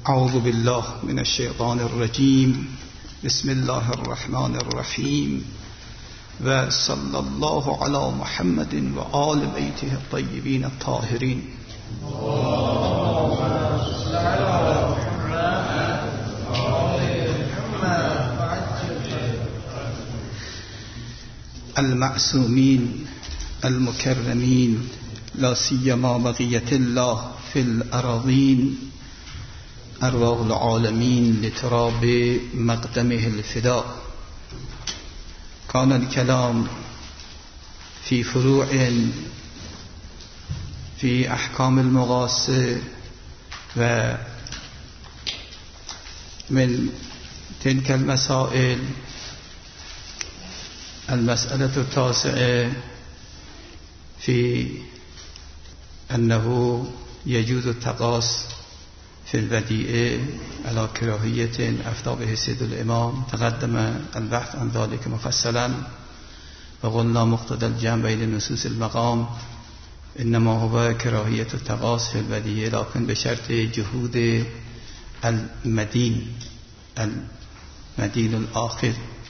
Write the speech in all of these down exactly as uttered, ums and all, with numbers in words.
اعوذ بالله من الشیطان الرجیم. بسم الله الرحمن الرحیم و صلی الله علی محمد و آل بیته الطیبین الطاهرین. المعصومین المکرمین لا سیما بقیة الله فی الأراضین، ارواح العالمین لتراب مقدمه الفداء. كان الكلام في فروع في احکام المغاصه و من تلك المسائل المسألة التاسعة في أنه يجوز التقاص في البديئة على كراهية أفتى به سيد الإمام. تقدم البحث عن ذلك مفصلا وقلنا مقتضى الجمع بين نصوص المقام إنما هو كراهية التقاص في البديئة، لكن بشرط جهود المدين المدين الآخر.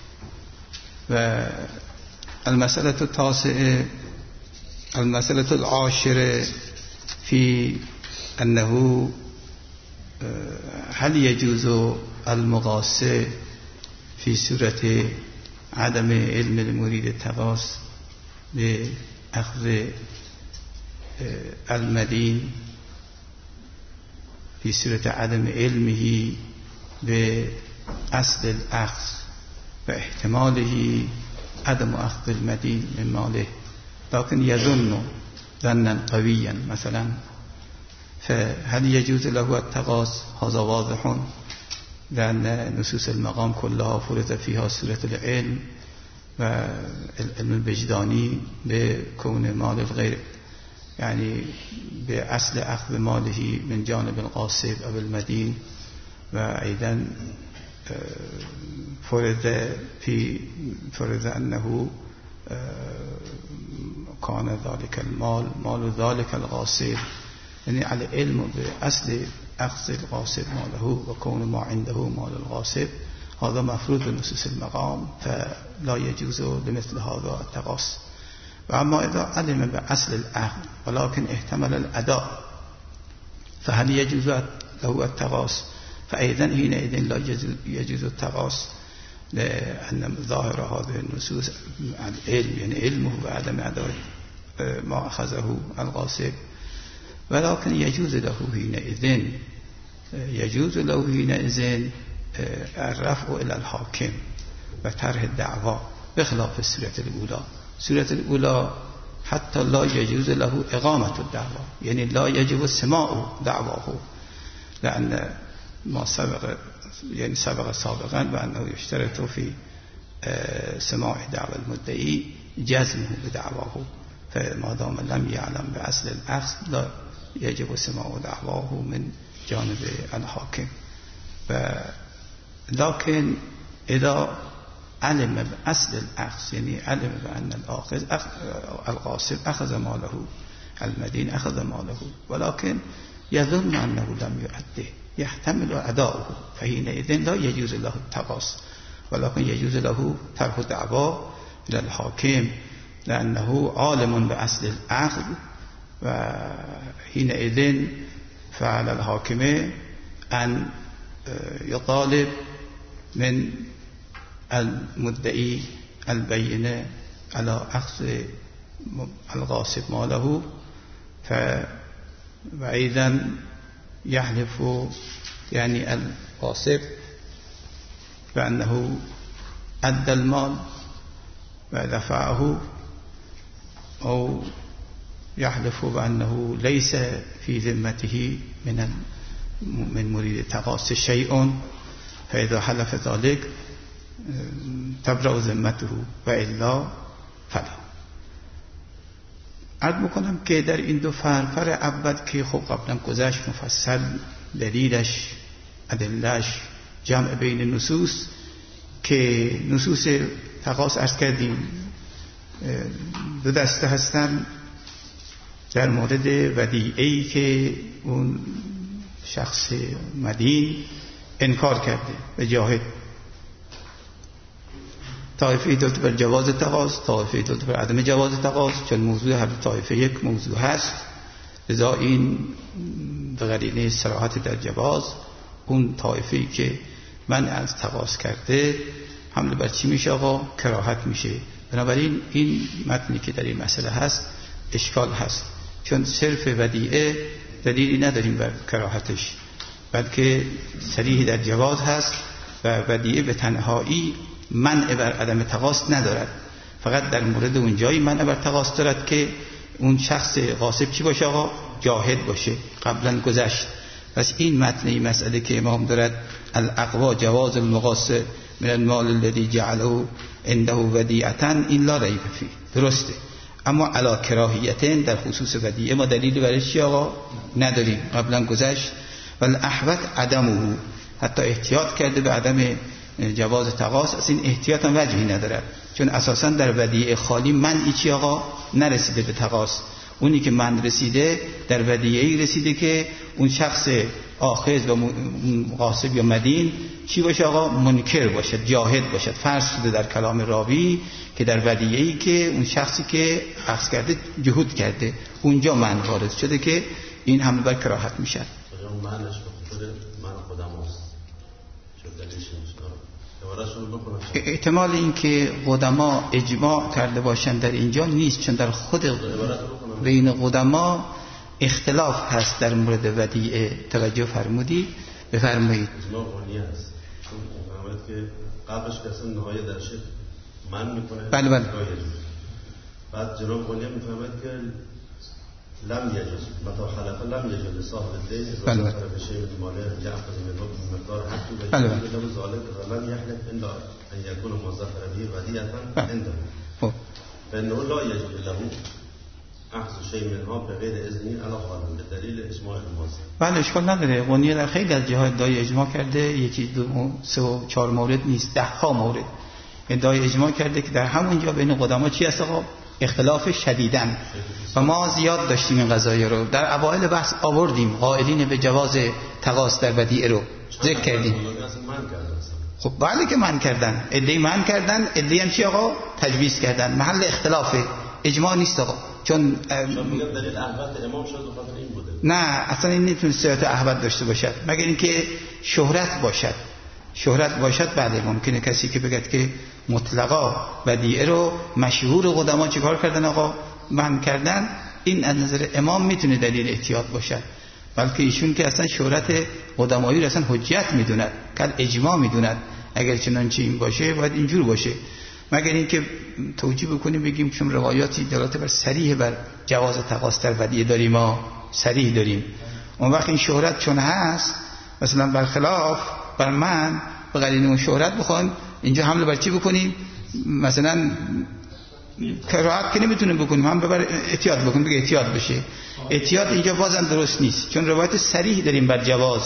والمسألة التاسعة المسألة العاشرة في أنه هل يجوز المغاصة في صورة عدم علم المريد التقاص بأخذ المدين، في صورة عدم علمه بأصل الأخذ واحتماله عدم أخذ المدين من ماله، لكن يظن ظنا قويا مثلا، فهل يجوز له التقاص؟ هذا واضح لأن نصوص المقام كلها فرض فيها صورة العلم والعلم الوجداني بكون مال الغير، يعني بأصل أخذ ماله من جانب الغاصب أو المدين. وأيضا فرض في فرض أنه كان ذلك المال مال ذلك الغاصب، يعني على علم بأصل أخذ الغاصب ماله وكون ما عنده مال الغاصب، هذا مفروض بنصوص المقام، فلا يجوز لمثل هذا التقاص. وأما إذا علم بأصل الأخذ ولكن احتمل الأداء، فهل يجوز له التقاص؟ فأيضا حينئذ لا يجوز التقاص، لأن ظاهر هذه النصوص العلم، يعني علمه بعدم أداء ما أخذه الغاصب. ولكن يجوز له حينئذ يجوز له حينئذ الرفع إلى الحاكم وطرح الدعوى، بخلاف السورة الأولى. سورة الأولى حتى لا يجوز له إقامة الدعوى، يعني لا يجب سماع دعواه، لأن ما سبق يعني سبق سابقا بأنه يشترط في سماع دعوى المدعي جزمه بدعواه، فما دام لم يعلم بأصل الأخذ لا يجب سماع دعواه من جانب الحاكم. لكن إذا علم بأصل الأخذ، يعني علم بأن الآخذ الغاصب أخذ ماله المدين أخذ ماله، ولكن يظن أنه لم يؤده، يحتمل أداؤه، فحينئذ لا يجوز له التقاص، ولكن يجوز له طرح دعوى إلى الحاكم لأنه عالم بأصل الأخذ. وحينئذ فعلى الحاكم أن يطالب من المدعي البينة على أخذ الغاصب ماله، فأيضا يحلف يعني الغاصب بأنه أدى المال ودفعه، أو يحلف بأنه ليس في ذمته من من مريد التقاص شيء، فإذا حلف ذلك تبرأ ذمته وإلا فلا. عرض میکنم که در این دو فرق، فرق اول که خب قبلا گذشت مفصل دلیلش ادلهش جمع بین نصوص، که نصوص تقاص عرض کردیم دو دسته هستن. در مورد ودیعه‌ای که اون شخص مدین انکار کرده به جاهد. طایفه دلت بر جواز تقاض، طایفه دلت بر عدم جواز تقاض، چون موضوع هر طایفه یک موضوع هست، لذا این به قرینه صراحت در جواز اون طایفه‌ای که من از تقاض کرده حمله بر چی میشه آقا؟ کراهت میشه. بنابراین این متنی که در این مسئله هست اشکال هست، چون صرف ودیعه دلیلی نداریم بر کراهتش، بلکه صریح در جواز هست و ودیعه به تنهایی منع بر عدم تقاض ندارد، فقط در مورد اون جایی منع بر تقاض دارد که اون شخص غاصب چی باشه آقا؟ جاهد باشه، قبلا گذشت. پس این متن این مسئله که امام دارد الاقوا جواز المقاص من المال الذي جعله عنده ودیعتا، این لا ریب فیه، درسته، اما علی کراهیتن در خصوص ودیعه ما دلیلی برای چی آقا نداریم، قبلا گذشت. والاحوط عدمه، حتی احتیاط کرده به عدم جواز تقاض، از این احتیاط هم وجهی ندارد، چون اساسا در ودیعه خالی منعی چی آقا نرسیده به تقاض. اونی که من رسیده در ودیعه‌ای رسیده که اون شخص آخذ و غاصب یا مدین چی باشه آقا؟ منکر باشد، جاهد باشد. فرض شده در کلام راوی که در ودیعه‌ای که اون شخصی که اخذ کرده جهود کرده، اونجا من وارد شده که این هم بر کراهت میشه. اون معنیش خود من خودم هست چون دلیلش احتمال این که قدما اجماع کرده باشند در اینجا نیست، چون در خود بین قدما اختلاف هست در مورد ودیعه. توجه فرمودی؟ بفرمایید. اجماع قونی هست، چون فهمید که قبلش کسی نهایه در شد من میکنه. بله بله. بعد جناب قونی میفهمید که لم یجوز متا حلف لم یجوز صاحب الدین اذا بله. صرف شیء من ماله یأخذ منه بمقدار حقه بله. وجوز ذلك ولم يحلف الا ان يكون موظفا به ودیعه عنده. خب فانه لا يجوز له اخذ شیء منها بغیر اذنی علی حال به دلیل اجماع الموظف. بله اشکال نداره. قونیه در خیلی از جاهای ادعای اجماع کرده، یکی دو سه و چهار مورد نیست، ده ها مورد ادعای اجماع کرده که در همونجا بین قدما چی هست آقا؟ اختلاف شدیدن. و ما زیاد داشتیم این قضایا رو در اوایل بحث آوردیم، قائلین به جواز تقاض در ودیعه رو ذکر کردیم. خب بله که من کردن، ادعی من کردن، ادعی هم چی آقا؟ تجویز کردن. محل اختلافه، اجماع نیست آقا. چون دلیل احوط امام شد و خاطر این بوده. نه اصلا این نمیتونه صحت احوط داشته باشد مگر اینکه شهرت باشد. شهرت باشد بله ممکنه کسی که بگه که مطلقا ودیعه رو مشهور قدما چیکار کردن آقا؟ من کردن. این از نظر امام میتونه دلیل احتیاط باشد، بلکه ایشون که اصلا شهرت قدمایی رو اصلا حجت میدوند، کل اجماع میدوند. اگر چنانچه این باشه باید اینجور باشه، مگر اینکه توجیه بکنیم بگیم چون روایاتی دلالت بر صریح بر جواز تقاض در ودیعه داریم، ما صریح داریم. اون وقت این شهرت چون هست، مثلا برخلاف بر من به قرینه اون شهرت بخوایم اینجا حمله بر چی بکنیم؟ مثلا کراهت که نمیتونیم بکنیم، هم ببر احتیاط بکنیم، بگه احتیاط بشه. احتیاط اینجا بازم درست نیست، چون روایت صریح داریم بر جواز.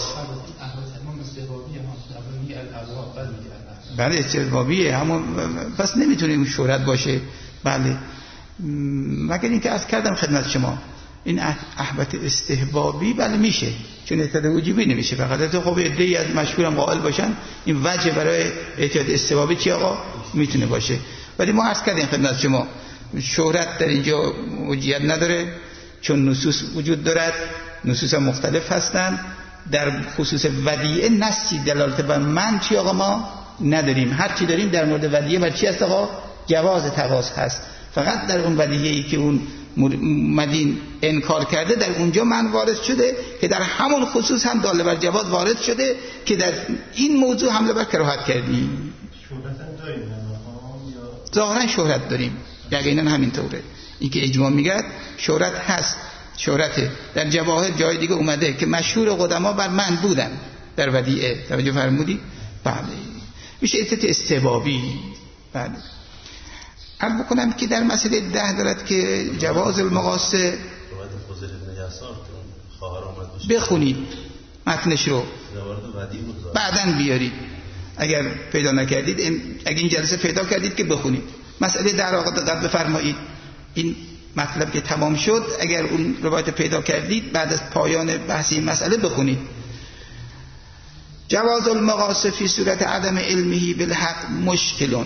بله استحبابیه همون، پس نمیتونیم شهرت باشه. بله مگر اینکه از کردم خدمت شما این احبت استحبابی بله میشه، چون احتیاط وجوبی نمیشه. فقط خب عده‌ای از مشهورم قائل باشن این وجه برای احتیاط استحبابی چی آقا میتونه باشه. ولی ما عرض کردیم خدمت شما شهرت در اینجا وجیت نداره، چون نصوص وجود دارد، نصوص مختلف هستند. در خصوص ودیعه نصی دلالت بر من چی آقا ما نداریم. هر چی داریم در مورد ودیعه بر چی هست آقا؟ جواز تقاض هست. فقط در اون ودیعه‌ای که اون مدین انکار کرده در اونجا من وارد شده که در همون خصوص هم داله بر جواز وارد شده که در این موضوع حمله بر کراهت کردیم. ظاهرا شهرت داریم، یقینا همینطوره. این که اجماع میگه شهرت هست، شهرت در جواهر جای دیگه اومده که مشهور قدما بر من بودن در ودیعه. توجه فرمودی؟ بله میشه احتیاط استحبابی. بله عرض بکنم که در مسئله ده دارد که جواز المقاصه بخونید متنش رو بعدن بیارید، اگر پیدا نکردید، اگر این جلسه پیدا کردید که بخونید. مسئله در آقا دقت بفرمایید. این مطلب که تمام شد اگر اون روایت پیدا کردید بعد از پایان بحث این مسئله بخونید. جواز المقاصه فی صورت عدم علمه بالحق مشکلون.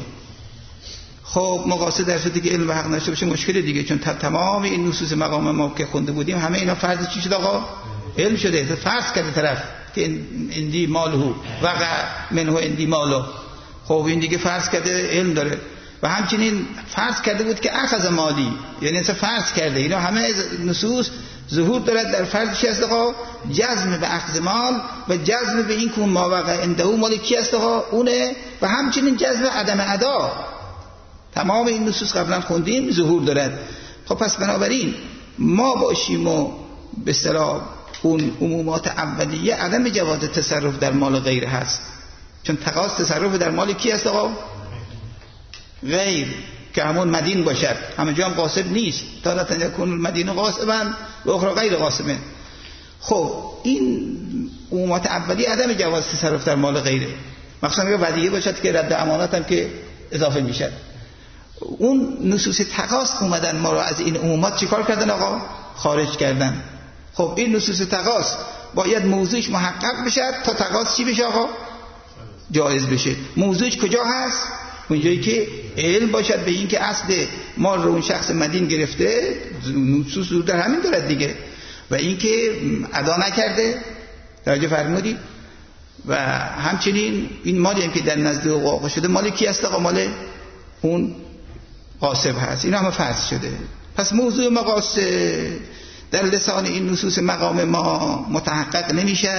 خب مقاصه در صورتی که علم و حق نشته باشه مشکل دیگه، چون تمام این نصوص مقام ما که خونده بودیم همه اینا فرض چی شد آقا؟ علم شده. فرض کرده طرف که اندی مالهو وقع منه اندی مالو، خب این دیگه فرض کرده علم داره. و همچنین فرض کرده بود که اخذ مالی، یعنی اصلا فرض کرده اینا همه نصوص ظهور دارد در فرض چی است آقا؟ جزم به اخذ مال و جزم به این که ما وقع عنده مال کی است آقا؟ اونه. و همچنین جزم عدم ادا. تمام این نصوص قبلا خوندیم ظهور دارد. خب پس بنابراین ما باشیم و به اصطلاح اون عمومات اولیه عدم جواز تصرف در مال غیر هست، چون تقاض تصرف در مال کی است آقا؟ غیر، که همون مدین باشد. همه جا هم غاصب نیست، تارة یکون المدین غاصبا و اخرى غیر غاصبن. خب این عمومات اولیه عدم جواز تصرف در مال غیره، مخصوصا که ودیعه باشد که رد امانت هم که اضافه میشد. اون نصوص تقاض اومدن ما رو از این عمومات چیکار کردن آقا؟ خارج کردن. خب این نصوص تقاض باید موضوعش محقق بشه تا تقاض چی بشه آقا؟ جایز بشه. موضوعش کجا هست؟ اونجایی که علم باشد به این که اصل مال رو اون شخص مدین گرفته، نصوص در همین دارد دیگه، و این که ادا نکرده، توجه فرمودید؟ و همچنین این مالی هم که در نزد او واقع شده مال کی است آقا؟ مال اون غاصب هست. این همه فرض شده. پس موضوع مقاصه در لسان این نصوص مقام ما متحقق نمیشد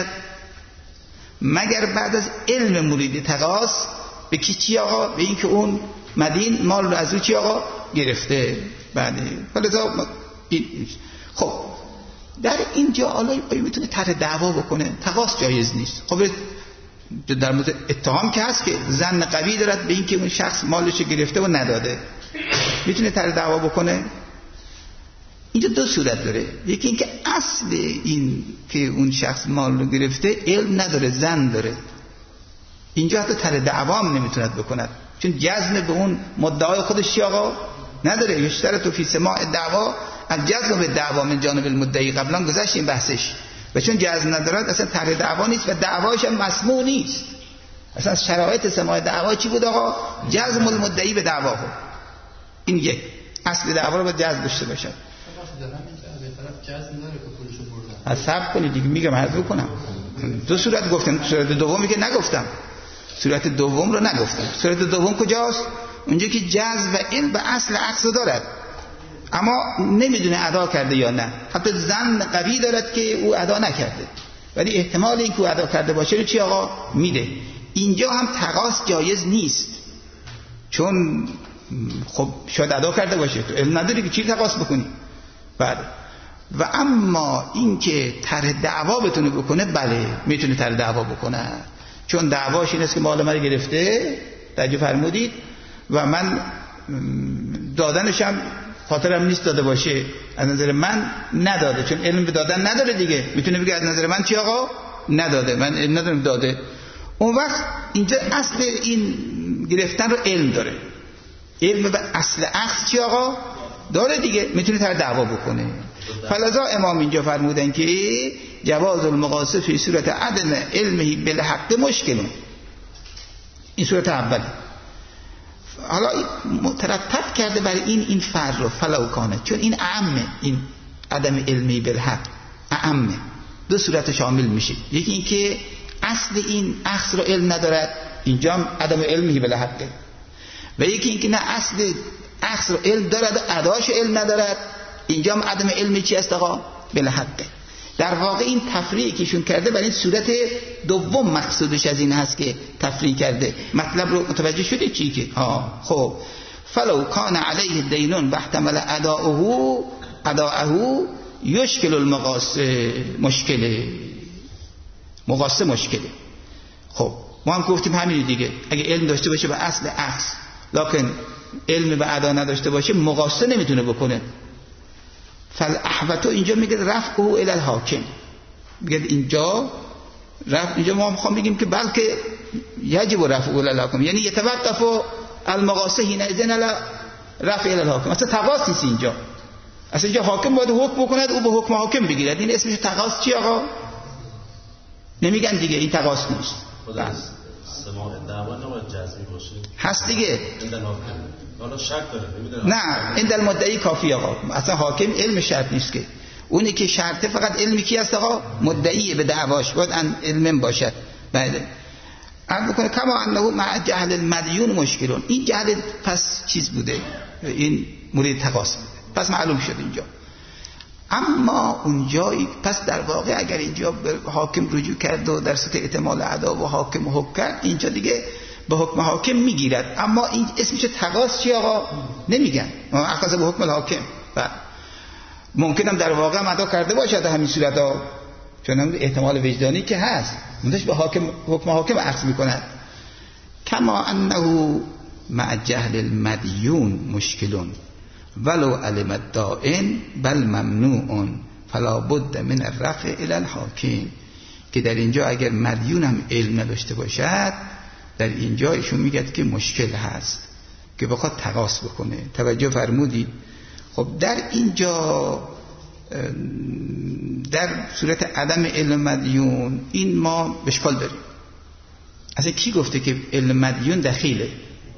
مگر بعد از علم مرید تقاض به کی چی آقا؟ به این که اون مدین مال رو از او چی آقا؟ گرفته. بعد فلذا خب در اینجا آلای آیا میتونه طرح دعوا بکنه؟ تقاض جایز نیست. خب در مورد اتهام که هست که ظن قوی دارد به این که اون شخص مالش گرفته و نداده، میتونه طرح دعوا بکنه؟ اینجا دو صورت داره. یکی این که اصل این که اون شخص مال رو گرفته علم نداره، ظن داره، اینجا حتی طرح دعوا هم نمیتوند بکند، چون جزم به اون مدعای خودش چی آقا؟ نداره. یشترط فی سماع دعوا الجزم به دعوا من جانب المدعی، قبلا گذشت این بحثش. و چون جزم ندارد اصلا طرح دعوا نیست و دعواش هم مسموع نیست. اصلا شرایط سماع دعوا چی بود آقا؟ جزم المدعی به دعوا. این یک اصل دعوا رو باید جزم داشته باشد. از صبر کنید دیگه، میگم حذف کنم. دو صورت گفتم، صورت دومی که نگفتم، صورت دوم رو نگفتم. صورت دوم کجاست؟ اونجا که جزم و علم به اصل عکس دارد اما نمیدونه ادا کرده یا نه، حتی ظن قوی دارد که او ادا نکرده، ولی احتمال این که او ادا کرده باشه رو چی آقا؟ میده. اینجا هم تقاض جایز نیست، چون خب شاید ادا کرده باشه، تو علم نداری که چی تقاض بکنی. بله. و اما این که طرح دعوا بتونه بکنه، بله میتونه طرح دعوا بکنه، چون دعواش این است که مال من گرفته، توجه فرمودید، و من دادنشم خاطرم نیست داده باشه، از نظر من نداده، چون علم به دادن نداره دیگه. میتونه بگه از نظر من چی آقا؟ نداده، من علم ندارم داده. اون وقت اینجا اصل این گرفتن رو علم داره، علم به اصل اخذ چی آقا؟ داره دیگه، میتونه طرح دعوا بکنه. فلذا امام اینجا فرمودن که جواز المقاصه فی صورت عدم علمه بالحق مشکل. این صورت اول. حالا مترتب کرده برای این این فرض رو فلو کانه، چون این اعمه، این عدم علمی بالحق اعمه، دو صورت شامل میشه. یکی این که اصل این اخذ رو علم ندارد، اینجا هم عدم علمی بالحقه، و یکی این که نه اصل اخذ رو علم دارد و اداش علم ندارد، اینجا هم عدم علمی چی است آقا؟ بالحقه. در واقع این تفریعی که ایشون کرده برای این صورت دوم مقصودش از این هست که تفریع کرده. مطلب رو متوجه شدید چی که ها؟ خب فلو کان علیه دینون بحتمل اداؤه اداؤه یشکل المقاصه، مشکله مقاصه مشکله. خب ما هم گفتیم همین دیگه، اگه علم داشته باشه به اصل اخذ لکن علم به ادا نداشته باشه مقاصه نمیتونه بکنه. فالاحوطو اینجا میگه رفعه الی الحاکم، میگه اینجا رفع، اینجا ما میخوام بگیم که بلکه یجب رفعه الی الحاکم، یعنی یتوقف المقاصه حینئذ علی رفع الی الحاکم. اصلا تقاض نیست اینجا، اصلا اینجا حاکم باید حکم بکند، او به حکم حاکم بگیرد. این اسمش تقاض چی آقا؟ نمیگن دیگه این تقاض نیست. خود از سماع دعوا نباید جزمی باشه هست دیگه. حالا شک داره نمیدونم. نه این در مدعی کافی آقا، اصلا حاکم علم شرط نیست که، اونی که شرطه فقط علمی کی است آقا؟ مدعی به دعواش باید علم باشد. بله عرض بکنه کما انه مع جهل المدیون مشکلون، این جهل پس چیز بوده، این مورد تقاس بوده، پس معلوم شد اینجا. اما اونجایی پس در واقع اگر اینجا به حاکم رجوع کرد و در سطح احتمال ادا و حاکم حکم کرد، اینجا دیگه به حکم حاکم میگیرد. اما این اسمش تقاس چی آقا؟ نمیگن اخذ به حکم الحاکم. و ممکنم در واقع هم ادا کرده باشد همین صورت ها، چون هم احتمال وجدانی که هست، منتش به حاکم حکم حاکم اخذ میکند. کما انه مع جهل المدیون مشکلون ولو علم الدائن بل ممنوع فلا بد من الرفع الى الحاکم، که در اینجا اگر مدیون هم علم نداشته باشد، در اینجا ایشون میگه که مشکل هست که بخواد تقاس بکنه. توجه فرمودید؟ خب در اینجا در صورت عدم علم مدیون این ما اشکال داریم. اصلا کی گفته که علم مدیون دخیله؟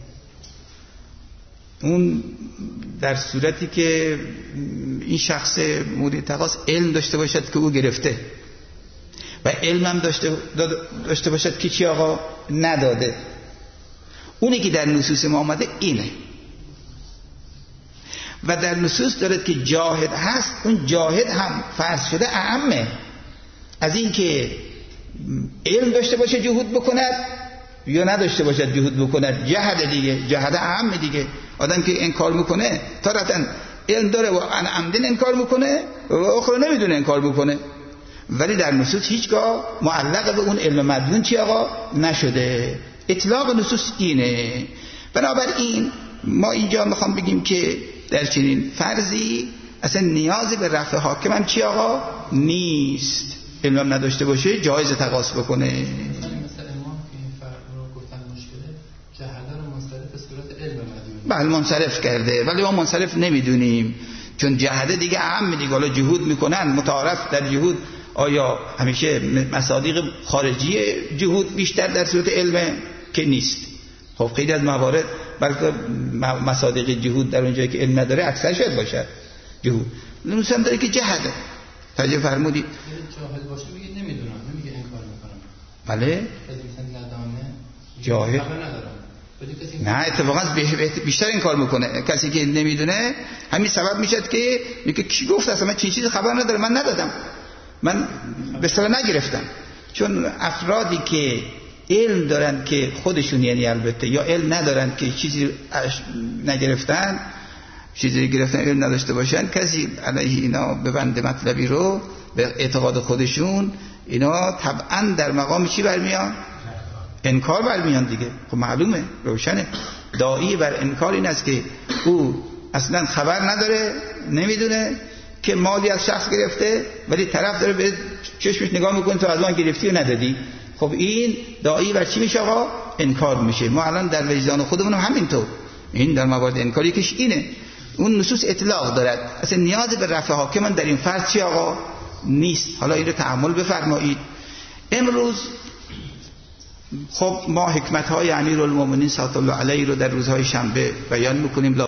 اون در صورتی که این شخص مورد تقاس علم داشته باشد که او گرفته و علم هم داشته, داشته باشد که چی آقا نداده. اونی که در نصوص ما آمده اینه و در نصوص دارد که جاهد هست. اون جاهد هم فرض شده اعمه از این که علم داشته باشه جهود بکند یا نداشته باشد جهود بکند. جهد دیگه، جهد اعم دیگه. آدم که انکار میکنه تارتن علم داره و ان عمدن انکار میکنه و آخر نمیدونه انکار میکنه، ولی در نصوص هیچگاه معلق به اون علم مدیون چی آقا نشده. اطلاق نصوص اینه. بنابراین ما اینجا میخوام بگیم که در چنین فرضی اصلا نیازی به رفع حاکم هم چی آقا نیست. علم نداشته باشه جایز تقاس بکنه. بله منصرف کرده، ولی ما منصرف نمیدونیم چون جهده دیگه اهم دیگه. حالا جهود میکنن متعارف در جهود، آیا همیشه مصادیق خارجی جهود بیشتر در صورت علم که نیست؟ خب خیلی از موارد بلکه مصادیق جهود در اونجایی که علم نداره اکثر شاید باشد جهود. نوست هم داره که جهده. توجه فرمودید؟ جاهل باشه میگه نمیدونم، نمیگه انکار میکنم. بله جاهل نه، اتفاقا بیشتر این کار میکنه. کسی که نمیدونه همین سبب میشد که میگه کی گفت اصلا من چین چیزی خبر نداره، من ندادم، من به صلاح نگرفتم. چون افرادی که علم دارن که خودشون، یعنی البته، یا علم ندارن که چیزی نگرفتن، چیزی گرفتن علم نداشته باشن، کسی علیه اینا ببنده مطلبی رو به اعتقاد خودشون، اینا طبعا در مقام چی برمیان؟ انکار برمیان دیگه. خب معلومه، روشنه. داعی بر انکار این است که او اصلا خبر نداره، نمیدونه که مالی از شخص گرفته، ولی طرف داره به چشمش نگاه میکنه تو از آن گرفتی و ندادی. خب این داعی بر چی میشه آقا؟ انکار میشه. ما الان در وجدان خودمون هم همینطور، این در موارد انکاری کش اینه. اون نصوص اطلاق دارد، اصلا نیاز به رفع حاکم در این فرض چی آقا نیست. حالا این رو تأمل بفرمایید. امروز خب ما حکمت‌های امیرالمومنین صلی الله علیه رو در روزهای شنبه بیان میکنیم.